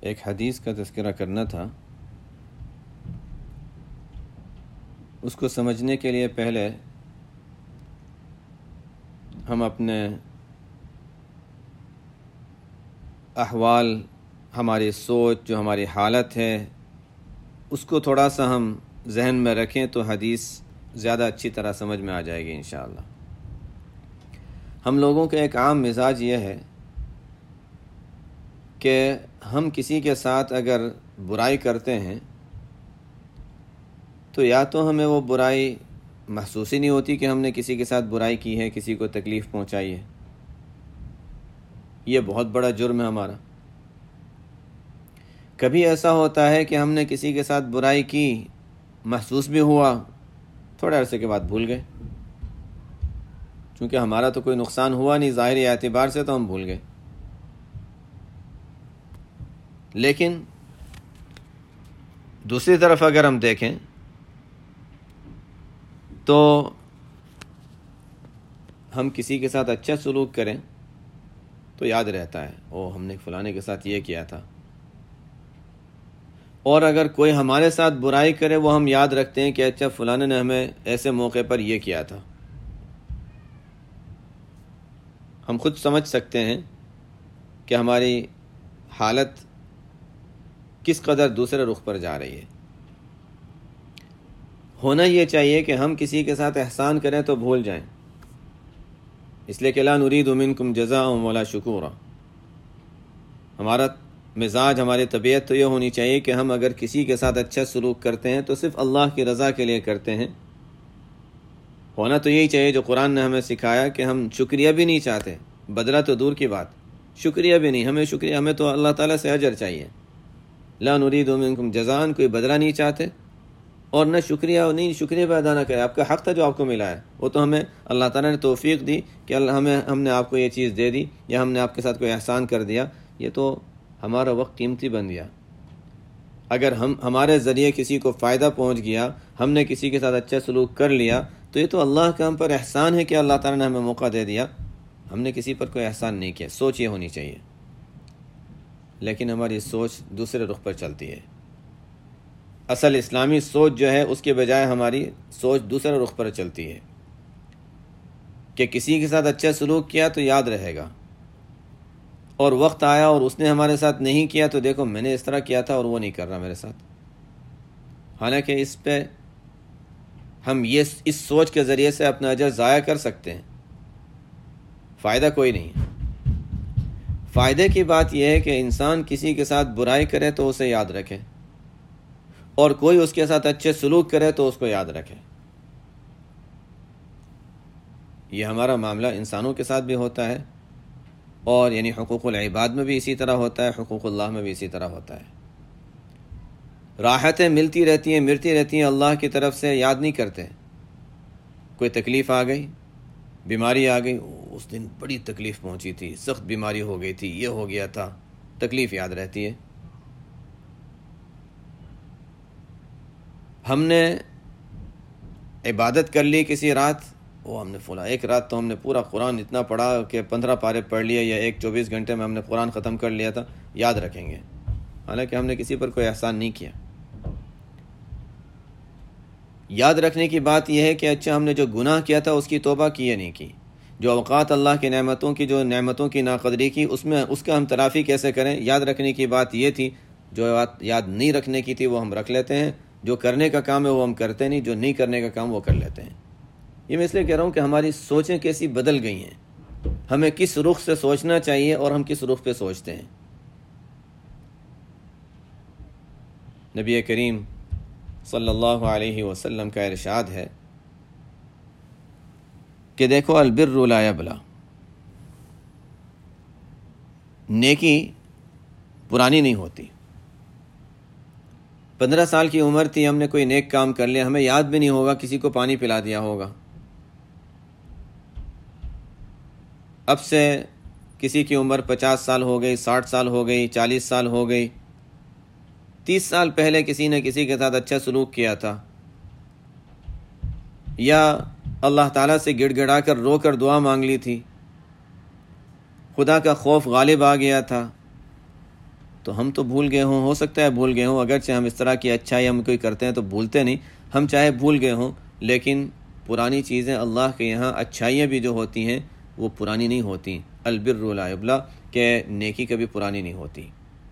ایک حدیث کا تذکرہ کرنا تھا. اس کو سمجھنے کے لیے پہلے ہم اپنے احوال، ہماری سوچ، جو ہماری حالت ہے، اس کو تھوڑا سا ہم ذہن میں رکھیں تو حدیث زیادہ اچھی طرح سمجھ میں آ جائے گی انشاءاللہ. ہم لوگوں کا ایک عام مزاج یہ ہے کہ ہم کسی کے ساتھ اگر برائی کرتے ہیں تو یا تو ہمیں وہ برائی محسوس ہی نہیں ہوتی کہ ہم نے کسی کے ساتھ برائی کی ہے، کسی کو تکلیف پہنچائی ہے. یہ بہت بڑا جرم ہے ہمارا. کبھی ایسا ہوتا ہے کہ ہم نے کسی کے ساتھ برائی کی، محسوس بھی ہوا، تھوڑے عرصے کے بعد بھول گئے، چونکہ ہمارا تو کوئی نقصان ہوا نہیں ظاہری اعتبار سے، تو ہم بھول گئے. لیکن دوسری طرف اگر ہم دیکھیں تو ہم کسی کے ساتھ اچھا سلوک کریں تو یاد رہتا ہے، ہم نے فلانے کے ساتھ یہ کیا تھا. اور اگر کوئی ہمارے ساتھ برائی کرے وہ ہم یاد رکھتے ہیں کہ اچھا فلانے نے ہمیں ایسے موقع پر یہ کیا تھا. ہم خود سمجھ سکتے ہیں کہ ہماری حالت کس قدر دوسرے رخ پر جا رہی ہے. ہونا یہ چاہیے کہ ہم کسی کے ساتھ احسان کریں تو بھول جائیں، اس لیے کہ لا نرید منکم جزاء ولا شکورا. ہمارا مزاج، ہماری طبیعت تو یہ ہونی چاہیے کہ ہم اگر کسی کے ساتھ اچھا سلوک کرتے ہیں تو صرف اللہ کی رضا کے لیے کرتے ہیں. ہونا تو یہی چاہیے جو قرآن نے ہمیں سکھایا کہ ہم شکریہ بھی نہیں چاہتے، بدلہ تو دور کی بات، شکریہ بھی نہیں. ہمیں تو اللہ تعالیٰ سے اجر چاہیے. لا نرید منکم جزاء، کوئی بدلہ نہیں چاہتے، اور نہ شکریہ بھی ادا نہ کرے. آپ کا حق تھا جو آپ کو ملا ہے، وہ تو ہمیں اللہ تعالیٰ نے توفیق دی کہ ہم نے آپ کو یہ چیز دے دی، یا ہم نے آپ کے ساتھ کوئی احسان کر دیا. یہ تو ہمارا وقت قیمتی بن گیا. اگر ہمارے ذریعے کسی کو فائدہ پہنچ گیا، ہم نے کسی کے ساتھ اچھا سلوک کر لیا، تو یہ تو اللہ کا ہم پر احسان ہے کہ اللہ تعالیٰ نے ہمیں موقع دے دیا. ہم نے کسی پر کوئی احسان نہیں کیا. سوچ یہ ہونی چاہیے. لیکن ہماری سوچ دوسرے رخ پر چلتی ہے. اصل اسلامی سوچ جو ہے اس کے بجائے ہماری سوچ دوسرے رخ پر چلتی ہے کہ کسی کے ساتھ اچھا سلوک کیا تو یاد رہے گا، اور وقت آیا اور اس نے ہمارے ساتھ نہیں کیا تو دیکھو میں نے اس طرح کیا تھا اور وہ نہیں کر رہا میرے ساتھ. حالانکہ اس پہ ہم اس سوچ کے ذریعے سے اپنا اجر ضائع کر سکتے ہیں، فائدہ کوئی نہیں ہے. فائدے کی بات یہ ہے کہ انسان کسی کے ساتھ برائی کرے تو اسے یاد رکھے، اور کوئی اس کے ساتھ اچھے سلوک کرے تو اس کو یاد رکھے. یہ ہمارا معاملہ انسانوں کے ساتھ بھی ہوتا ہے، اور یعنی حقوق العباد میں بھی اسی طرح ہوتا ہے، حقوق اللہ میں بھی اسی طرح ہوتا ہے. راحتیں ملتی رہتی ہیں اللہ کی طرف سے، یاد نہیں کرتے. کوئی تکلیف آ گئی، بیماری آ گئی، اس دن بڑی تکلیف پہنچی تھی، سخت بیماری ہو گئی تھی، یہ ہو گیا تھا، تکلیف یاد رہتی ہے. ہم نے عبادت کر لی کسی رات، ہم نے ایک رات تو ہم نے پورا قرآن اتنا پڑھا کہ 15 پارے پڑھ لیے، یا 24 گھنٹے میں ہم نے قرآن ختم کر لیا تھا، یاد رکھیں گے، حالانکہ ہم نے کسی پر کوئی احسان نہیں کیا. یاد رکھنے کی بات یہ ہے کہ اچھا ہم نے جو گناہ کیا تھا اس کی توبہ کی یا نہیں کی، جو اوقات اللہ کی نعمتوں کی ناقدری کی اس کا ہم تلافی کیسے کریں. یاد رکھنے کی بات یہ تھی، جو یاد نہیں رکھنے کی تھی وہ ہم رکھ لیتے ہیں، جو کرنے کا کام ہے وہ ہم کرتے نہیں، جو نہیں کرنے کا کام وہ کر لیتے ہیں. یہ میں اس لیے کہہ رہا ہوں کہ ہماری سوچیں کیسی بدل گئی ہیں، ہمیں کس رخ سے سوچنا چاہیے اور ہم کس رخ پہ سوچتے ہیں. نبی کریم صلی اللہ علیہ وسلم کا ارشاد ہے کہ دیکھو البر لا یبلا، نیکی پرانی نہیں ہوتی. 15 سال کی عمر تھی، ہم نے کوئی نیک کام کر لیا، ہمیں یاد بھی نہیں ہوگا، کسی کو پانی پلا دیا ہوگا. اب سے کسی کی عمر 50 سال ہو گئی، 60 سال ہو گئی، 40 سال ہو گئی، 30 سال پہلے کسی نے کسی کے ساتھ اچھا سلوک کیا تھا، یا اللہ تعالیٰ سے گڑ گڑا کر رو کر دعا مانگ لی تھی، خدا کا خوف غالب آ گیا تھا، تو ہم تو بھول گئے ہوں، ہو سکتا ہے بھول گئے ہوں، اگرچہ ہم اس طرح کی اچھائی ہم کوئی کرتے ہیں تو بھولتے نہیں، ہم چاہے بھول گئے ہوں، لیکن پرانی چیزیں اللہ کے یہاں اچھائیاں بھی جو ہوتی ہیں وہ پرانی نہیں ہوتی. البر لا یبلا، کہ نیکی کبھی پرانی نہیں ہوتی.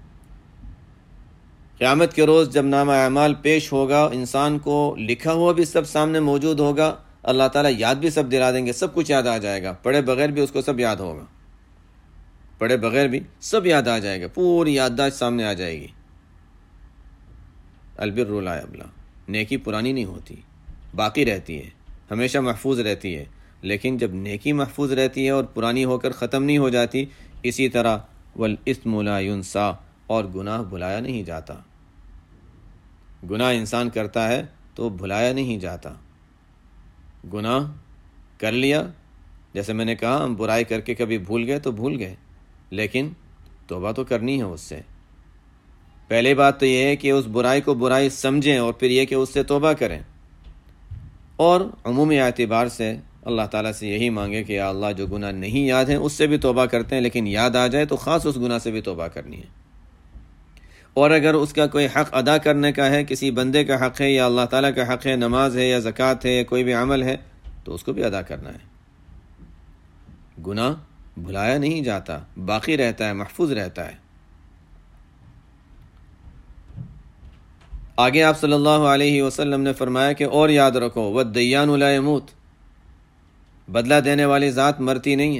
قیامت کے روز جب نامہ اعمال پیش ہوگا، انسان کو لکھا ہوا بھی سب سامنے موجود ہوگا، اللہ تعالیٰ یاد بھی سب دلا دیں گے، سب کچھ یاد آ جائے گا، پڑھے بغیر بھی اس کو سب یاد ہوگا، پڑھے بغیر بھی سب یاد آ جائے گا، پوری یادداشت سامنے آ جائے گی. البر لا یبلا، نیکی پرانی نہیں ہوتی، باقی رہتی ہے، ہمیشہ محفوظ رہتی ہے. لیکن جب نیکی محفوظ رہتی ہے اور پرانی ہو کر ختم نہیں ہو جاتی، اسی طرح والاثم لا ینسیٰ، اور گناہ بھلایا نہیں جاتا. گناہ انسان کرتا ہے تو بھلایا نہیں جاتا. گناہ کر لیا، جیسے میں نے کہا ہم برائی کر کے کبھی بھول گئے تو بھول گئے، لیکن توبہ تو کرنی ہے اس سے. پہلی بات تو یہ ہے کہ اس برائی کو برائی سمجھیں، اور پھر یہ کہ اس سے توبہ کریں. اور عمومی اعتبار سے اللہ تعالیٰ سے یہی مانگے کہ یا اللہ جو گناہ نہیں یاد ہیں اس سے بھی توبہ کرتے ہیں، لیکن یاد آ جائے تو خاص اس گناہ سے بھی توبہ کرنی ہے. اور اگر اس کا کوئی حق ادا کرنے کا ہے، کسی بندے کا حق ہے یا اللہ تعالیٰ کا حق ہے، نماز ہے یا زکوٰۃ ہے یا کوئی بھی عمل ہے، تو اس کو بھی ادا کرنا ہے. گناہ بھلایا نہیں جاتا، باقی رہتا ہے، محفوظ رہتا ہے. آگے آپ صلی اللہ علیہ وسلم نے فرمایا کہ اور یاد رکھو وَالدَّيَّانُ لَا يَمُوتُ، بدلہ دینے والی ذات مرتی نہیں ہے.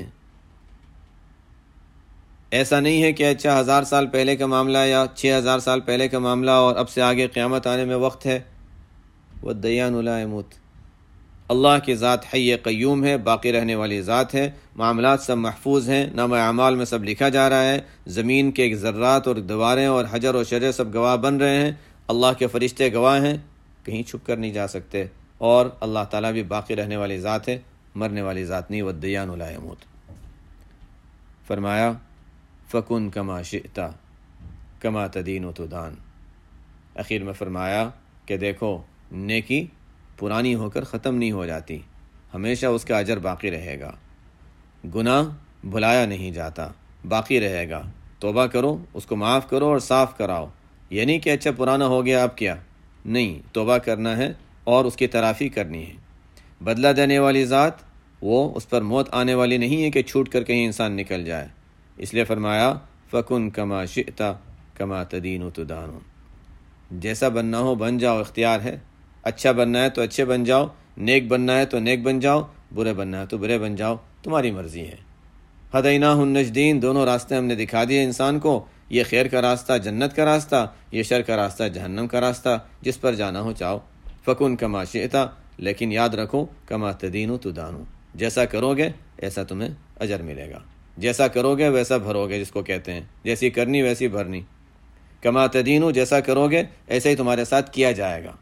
ایسا نہیں ہے کہ اچھا 1000 سال پہلے کا معاملہ یا 6000 سال پہلے کا معاملہ اور اب سے آگے قیامت آنے میں وقت ہے. وَالدَّيَّانُ لَا يَمُوتُ، اللہ کی ذات حی قیوم ہے، باقی رہنے والی ذات ہے. معاملات سب محفوظ ہیں، نامہ اعمال میں سب لکھا جا رہا ہے. زمین کے ذرات اور دیواریں اور حجر و شجر سب گواہ بن رہے ہیں، اللہ کے فرشتے گواہ ہیں، کہیں چھپ کر نہیں جا سکتے. اور اللہ تعالیٰ بھی باقی رہنے والی ذات ہے، مرنے والی ذات نہیں. وَالدَّيَّانُ لَا يَمُوتُ. فرمایا فَكُن كَمَا شِئْتَ كَمَا تَدِينُ تُدَانُ. اخیر میں فرمایا کہ دیکھو نیکی پرانی ہو کر ختم نہیں ہو جاتی، ہمیشہ اس کا اجر باقی رہے گا. گناہ بھلایا نہیں جاتا، باقی رہے گا. توبہ کرو، اس کو معاف کرو اور صاف کراؤ. یہ نہیں کہ اچھا پرانا ہو گیا اب کیا، نہیں، توبہ کرنا ہے اور اس کی تلافی کرنی ہے. بدلہ دینے والی ذات، وہ اس پر موت آنے والی نہیں ہے کہ چھوٹ کر کہیں انسان نکل جائے. اس لیے فرمایا فَكُن كَمَا شِئْتَ كَمَا تَدِينُ تُدَانُ. جیسا بننا ہو بن جاؤ، اختیار ہے. اچھا بننا ہے تو اچھے بن جاؤ، نیک بننا ہے تو نیک بن جاؤ، برے بننا ہے تو برے بن جاؤ، تمہاری مرضی ہے. ہدیناہ النجدین، دونوں راستے ہم نے دکھا دیے انسان کو. یہ خیر کا راستہ جنت کا راستہ، یہ شر کا راستہ جہنم کا راستہ. جس پر جانا ہو چاہو. فَكُن كَمَا شِئْتَ، لیکن یاد رکھو كَمَا تَدِينُ تُدَانُ، جیسا کرو گے ایسا تمہیں اجر ملے گا. جیسا کرو گے ویسا بھرو گے، جس کو کہتے ہیں جیسی کرنی ویسی بھرنی. كَمَا تَدِينُ، جیسا کرو گے ایسا ہی تمہارے ساتھ کیا جائے گا.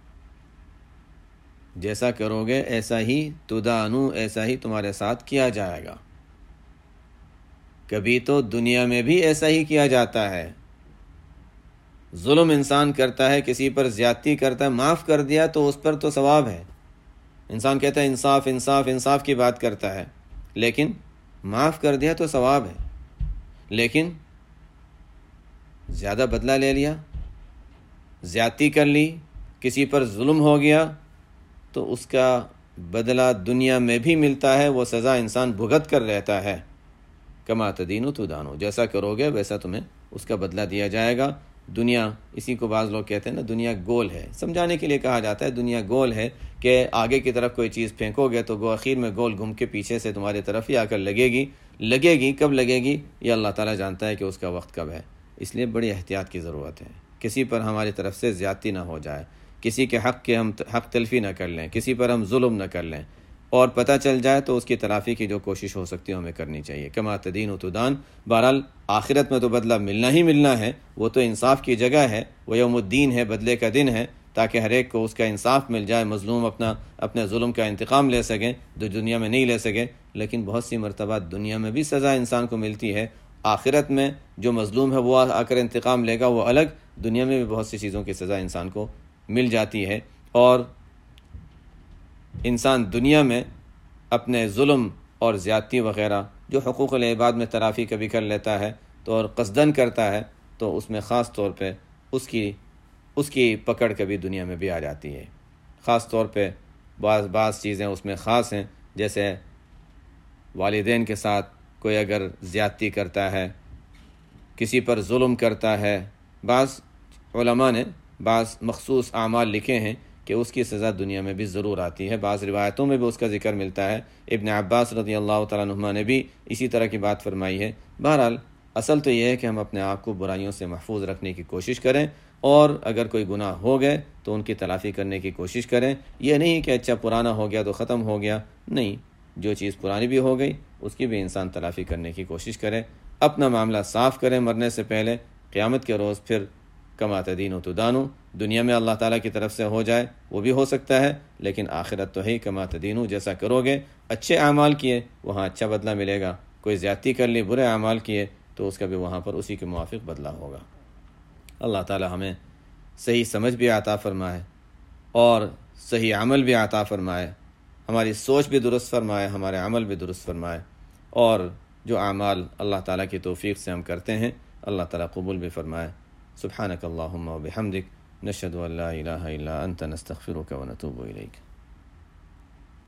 جیسا کرو گے ایسا ہی تُدَانُ، ایسا ہی تمہارے ساتھ کیا جائے گا. کبھی تو دنیا میں بھی ایسا ہی کیا جاتا ہے. ظلم انسان کرتا ہے، کسی پر زیادتی کرتا ہے، معاف کر دیا تو اس پر تو ثواب ہے. انسان کہتا ہے انصاف انصاف انصاف کی بات کرتا ہے، لیکن معاف کر دیا تو ثواب ہے. لیکن زیادہ بدلہ لے لیا، زیادتی کر لی، کسی پر ظلم ہو گیا، تو اس کا بدلہ دنیا میں بھی ملتا ہے، وہ سزا انسان بھگت کر رہتا ہے. كَمَا تَدِينُ تُدَانُ، جیسا کرو گے ویسا تمہیں اس کا بدلہ دیا جائے گا. دنیا، اسی کو بعض لوگ کہتے ہیں نا دنیا گول ہے، سمجھانے کے لیے کہا جاتا ہے دنیا گول ہے کہ آگے کی طرف کوئی چیز پھینکو گے تو وہ اخیر میں گول گھوم کے پیچھے سے تمہاری طرف ہی آ کر لگے گی. کب لگے گی یہ اللہ تعالیٰ جانتا ہے کہ اس کا وقت کب ہے. اس لیے بڑی احتیاط کی ضرورت ہے. کسی پر ہماری طرف سے زیادتی نہ ہو جائے، کسی کے حق کے ہم حق تلفی نہ کر لیں، کسی پر ہم ظلم نہ کر لیں، اور پتہ چل جائے تو اس کی تلافی کی جو کوشش ہو سکتی ہے ہمیں کرنی چاہیے. كَمَا تَدِينُ تُدَانُ. بہرحال آخرت میں تو بدلہ ملنا ہی ملنا ہے، وہ تو انصاف کی جگہ ہے، وہ یوم الدین ہے، بدلے کا دن ہے، تاکہ ہر ایک کو اس کا انصاف مل جائے، مظلوم اپنے ظلم کا انتقام لے سکیں جو دنیا میں نہیں لے سکے. لیکن بہت سی مرتبہ دنیا میں بھی سزا انسان کو ملتی ہے. آخرت میں جو مظلوم ہے وہ آ کر انتقام لے گا، وہ الگ. دنیا میں بھی بہت سی چیزوں کی سزا انسان کو مل جاتی ہے. اور انسان دنیا میں اپنے ظلم اور زیادتی وغیرہ جو حقوق العباد میں تلافی کبھی کر لیتا ہے تو اور قصدن کرتا ہے، تو اس میں خاص طور پہ اس کی پکڑ کبھی دنیا میں بھی آ جاتی ہے۔ خاص طور پہ بعض چیزیں اس میں خاص ہیں، جیسے والدین کے ساتھ کوئی اگر زیادتی کرتا ہے، کسی پر ظلم کرتا ہے، بعض علماء نے بعض مخصوص اعمال لکھے ہیں کہ اس کی سزا دنیا میں بھی ضرور آتی ہے۔ بعض روایتوں میں بھی اس کا ذکر ملتا ہے۔ ابن عباس رضی اللہ تعالیٰ عنہما نے بھی اسی طرح کی بات فرمائی ہے۔ بہرحال اصل تو یہ ہے کہ ہم اپنے آپ کو برائیوں سے محفوظ رکھنے کی کوشش کریں، اور اگر کوئی گناہ ہو گئے تو ان کی تلافی کرنے کی کوشش کریں۔ یہ نہیں کہ اچھا پرانا ہو گیا تو ختم ہو گیا، نہیں، جو چیز پرانی بھی ہو گئی اس کی بھی انسان تلافی کرنے کی کوشش کرے، اپنا معاملہ صاف کریں مرنے سے پہلے۔ قیامت کے روز پھر کما تدین و تدانو، دنیا میں اللہ تعالیٰ کی طرف سے ہو جائے وہ بھی ہو سکتا ہے، لیکن آخرت تو ہے کما تدینو، جیسا کرو گے، اچھے اعمال کیے وہاں اچھا بدلہ ملے گا، کوئی زیادتی کر لی، برے اعمال کیے تو اس کا بھی وہاں پر اسی کے موافق بدلہ ہوگا۔ اللہ تعالیٰ ہمیں صحیح سمجھ بھی عطا فرمائے اور صحیح عمل بھی عطا فرمائے، ہماری سوچ بھی درست فرمائے، ہمارے عمل بھی درست فرمائے، اور جو اعمال اللہ تعالیٰ کی توفیق سے ہم کرتے ہیں اللہ تعالیٰ قبول بھی فرمائے۔ سبحانک اللہم و بحمدک، نشہد ان لا الہ الا انت، نستغفرک و نتوب الیک۔